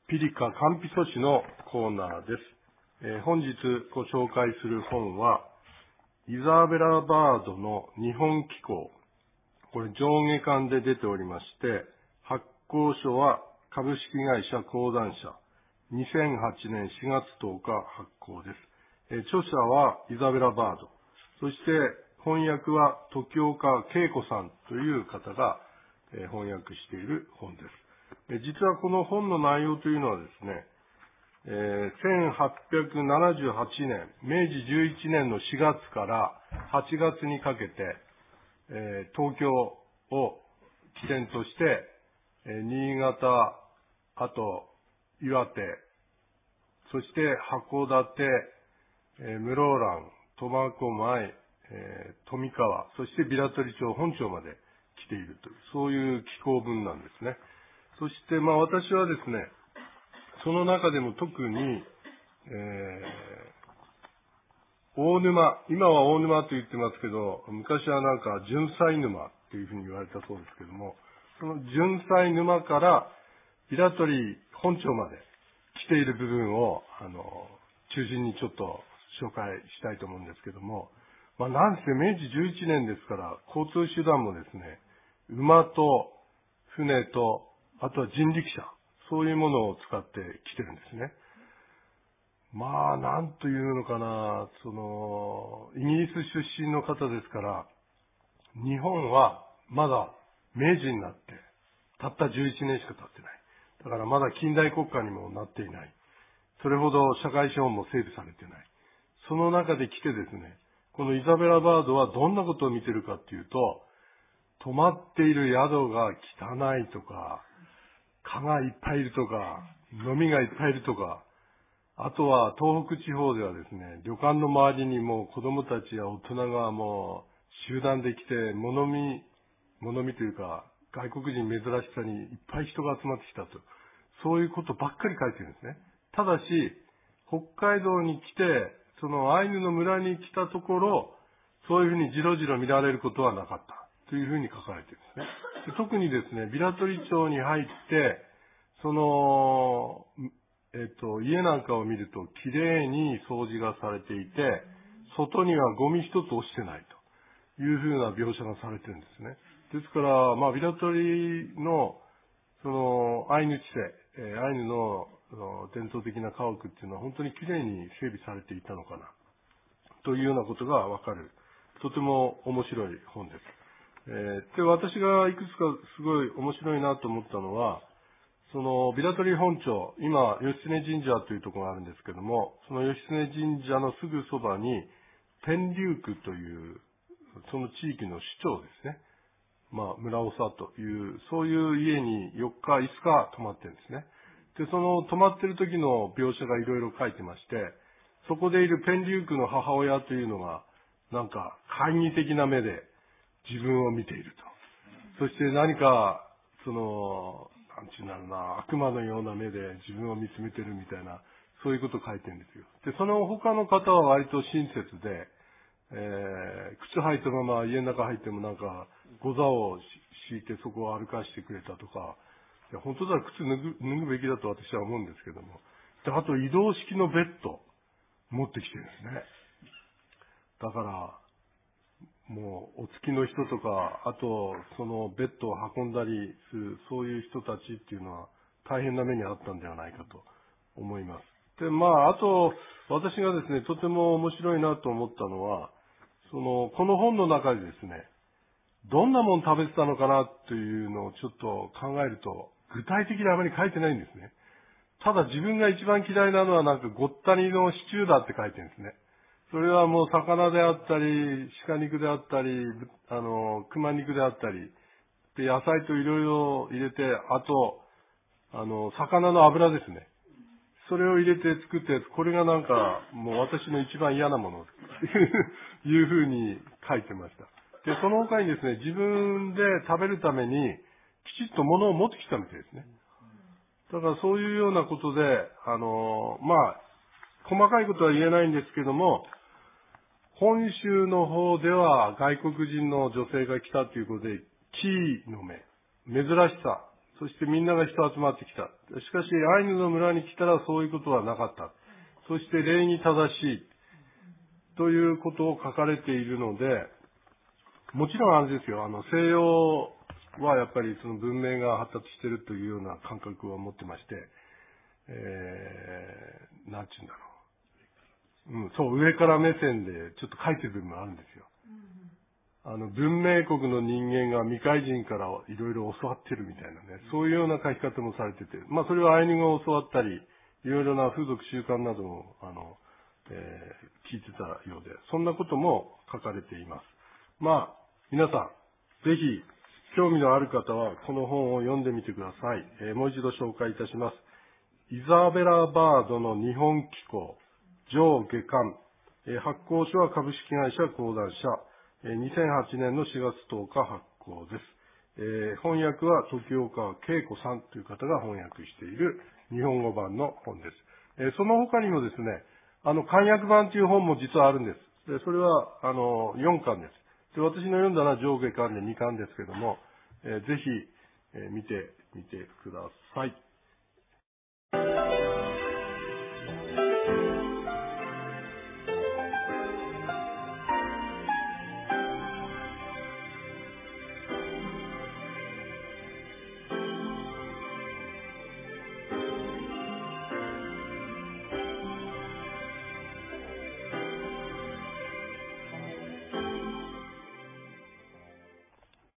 ピリカカンピソシのコーナーです。本日ご紹介する本は、イザベラ・バードの日本紀行。これ上下巻で出ておりまして、発行書は株式会社講談社。2008年4月10日発行です。著者はイザベラ・バード。そして翻訳は時岡恵子さんという方が翻訳している本です。実はこの本の内容というのはですね、1878年、明治11年の4月から8月にかけて、東京を起点として、新潟、あと岩手、そして函館、室蘭、苫小牧、富川、そして平取町本町まで来ているという、そういう紀行文なんですね。そして私はですね、その中でも特に、大沼、今は大沼と言ってますけど、昔はなんか純菜沼というふうに言われたそうですけども、その純菜沼から平取本町まで来ている部分を中心にちょっと紹介したいと思うんですけども、なんせ明治11年ですから交通手段もですね、馬と船とあとは人力車、そういうものを使って来てるんですね。なんというのかな、イギリス出身の方ですから、日本はまだ明治になって、たった11年しか経ってない。だからまだ近代国家にもなっていない。それほど社会資本も整備されていない。その中で来てですね、このイザベラ・バードはどんなことを見てるかっていうと、泊まっている宿が汚いとか、蚊がいっぱいいるとか、飲みがいっぱいいるとか、あとは東北地方ではですね、旅館の周りにもう子供たちや大人がもう集団で来て、物見というか、外国人珍しさにいっぱい人が集まってきたと。そういうことばっかり書いてるんですね。ただし、北海道に来て、そのアイヌの村に来たところ、そういうふうにじろじろ見られることはなかった。というふうに書かれているんですね。で特にですね、平取町に入って、家なんかを見るときれいに掃除がされていて、外にはゴミ一つ落ちてないというふうな描写がされているんですね。ですから、平取の、アイヌ地勢、アイヌの伝統的な家屋っていうのは本当にきれいに整備されていたのかな、というようなことがわかる、とても面白い本です。で、私がいくつかすごい面白いなと思ったのは、平取本町、今、義経神社というところがあるんですけども、その義経神社のすぐそばに、天竜区という、その地域の市長ですね。村長という、そういう家に4日、5日泊まってるんですね。で、その泊まってる時の描写がいろいろ書いてまして、そこでいる天竜区の母親というのが、なんか、懐疑的な目で自分を見ていると。そして何か、なんちゅうんだろうな、悪魔のような目で自分を見つめてるみたいな、そういうことを書いてるんですよ。で、その他の方は割と親切で、靴履いたまま家の中入ってもなんか、ゴザを敷いてそこを歩かしてくれたとか、いや本当だら靴脱ぐべきだと私は思うんですけども。で、あと移動式のベッド持ってきてるんですね。だから、もうお付きの人とか、あとそのベッドを運んだりするそういう人たちっていうのは大変な目にあったんではないかと思います。で、あと私がですね、とても面白いなと思ったのは、この本の中でですね、どんなもの食べてたのかなというのをちょっと考えると、具体的にあまり書いてないんですね。ただ自分が一番嫌いなのはなんかごったにのシチューだって書いてるんですね。それはもう魚であったり、鹿肉であったり、熊肉であったり、で、野菜といろいろ入れて、あと、魚の油ですね。それを入れて作ったやつ、これがなんか、もう私の一番嫌なものというふうに書いてました。で、その他にですね、自分で食べるために、きちっと物を持ってきたみたいですね。だからそういうようなことで、細かいことは言えないんですけども、本州の方では外国人の女性が来たということで、キーの目、珍しさそしてみんなが人集まってきた。しかし、アイヌの村に来たらそういうことはなかった。そして礼に正しい。ということを書かれているので、もちろんあれですよ、西洋はやっぱりその文明が発達しているというような感覚を持ってまして、なんていうんだろう。そう、上から目線でちょっと書いてる部分があるんですよ。文明国の人間が未開人からいろいろ教わってるみたいなね、そういうような書き方もされてて、まあそれはアイヌ語を教わったり、いろいろな風俗習慣なども、聞いてたようで、そんなことも書かれています。まあ、皆さん、ぜひ、興味のある方は、この本を読んでみてください。もう一度紹介いたします。イザベラ・バードの日本紀行、上下巻。発行書は株式会社講談社。2008年の4月10日発行です。翻訳は時岡恵子さんという方が翻訳している日本語版の本です。その他にもですね、漢訳版という本も実はあるんです。でそれは、4巻です。で、私の読んだのは上下巻で2巻ですけども、ぜひ、見てみてください。